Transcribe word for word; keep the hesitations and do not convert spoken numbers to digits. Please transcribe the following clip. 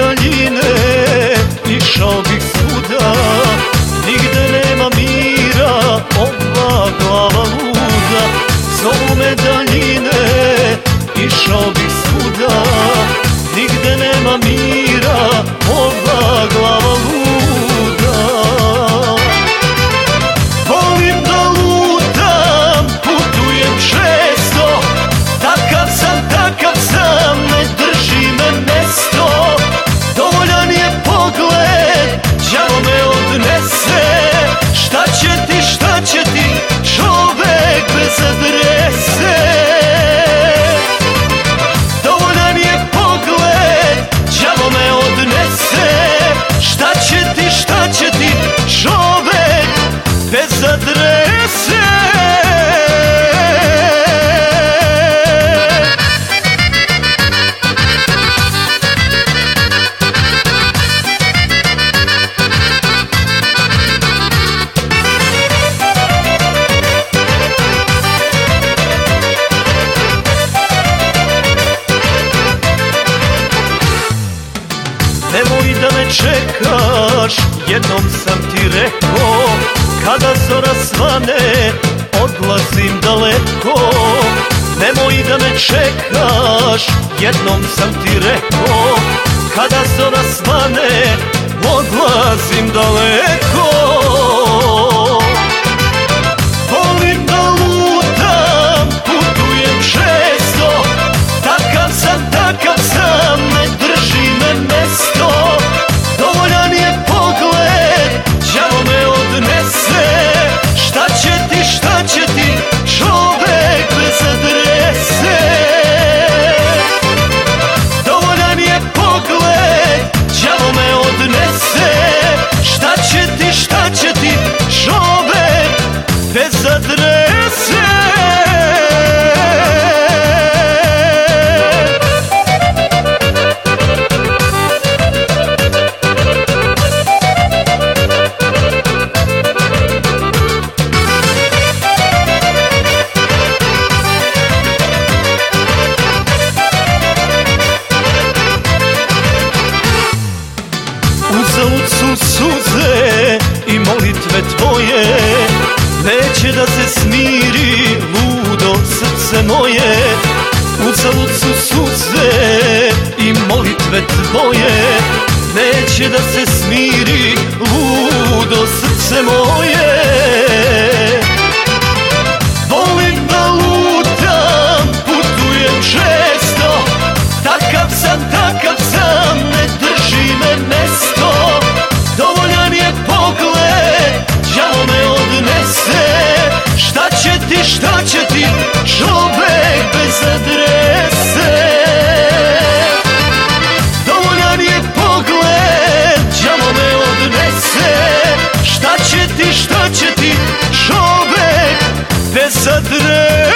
daljine, išao bih svuda, nigde nema mira, ova glava luda. Zovu me daljine, išao bih svuda, nigde nema mira, ova glava luda. Volim da lutam, putujem često, takav sam, takav sam, ne drži me mesto. Dovoljan je pogled, đavo me odnese, šta će ti, šta će ti, čovek bez adrese. Dovoljan je pogled, đavo me odnese, šta će ti, šta će ti, čovek bez adrese. Nemoj da me čekaš, jednom sam ti rekao, kada zora svane, odlazim daleko. Nemoj da me čekaš, jednom sam ti rekao, kada zora svane, odlazim daleko. Volim da lutam, putujem često, takav sam, takav sam, ne drži me mesto. Dovoljan je pogled, đavo me odnese, šta će ti, šta će ti, čovek bez adrese. Dovoljan je pogled, đavo me odnese, šta će ti, šta će ti, čovek bez adrese. Uzalud su suze i molitve tvoje, neće da se smiri ludo srce moje. Uzalud su suze i molitve tvoje, neće da se smiri ludo srce moje. Volim da lutam, putujem često, takav sam, takav sam, ne drži me mesto. Dovoljan je pogled, đavo me odnese, šta će ti, šta će ti, čovek bez adrese. Dovoljan je pogled, đavo me odnese, šta će ti, šta će ti, čovek bez adrese.